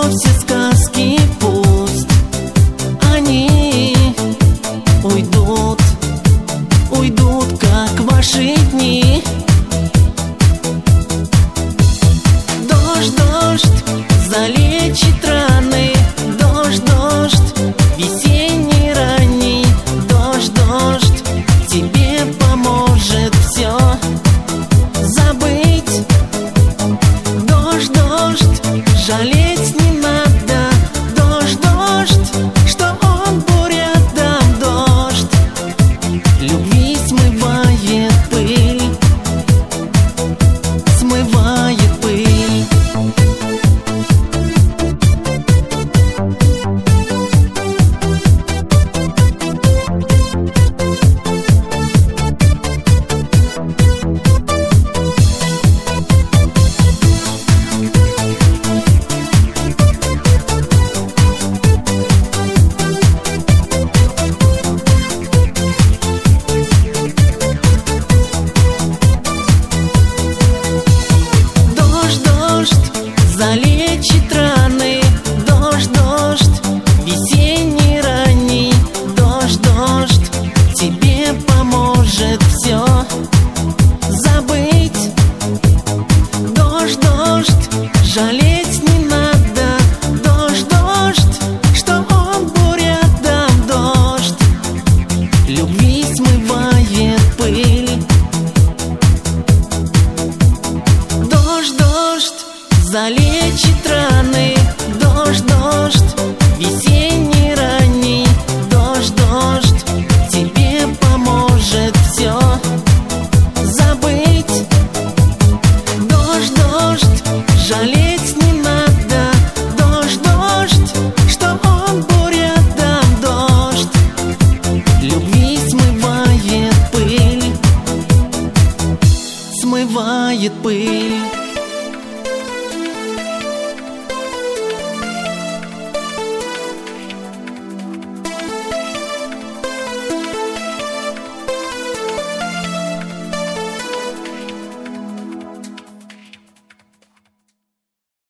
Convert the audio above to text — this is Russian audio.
все сказки пусть. Они уйдут, уйдут, как ваши дни. Дождь, дождь залечит раны. Дождь, дождь весенний ранний. Дождь, дождь тебе поможет все забыть. Дождь, дождь жалеть не надо. Дождь, дождь, что он буря дам. Дождь любви смывает пыль, смывает пыль. Залечит раны. Дождь, дождь весенний ранний. Дождь, дождь тебе поможет все забыть. Дождь, дождь жалеть не надо. Дождь, дождь, что он буря дам. Дождь любви смывает пыль. Дождь, дождь залечит раны. Дождь, дождь весенний ранний. Дождь, дождь тебе поможет все забыть. Дождь, дождь жалеть не надо. Дождь, дождь, что он буря дам. Дождь любви смывает пыль, смывает пыль.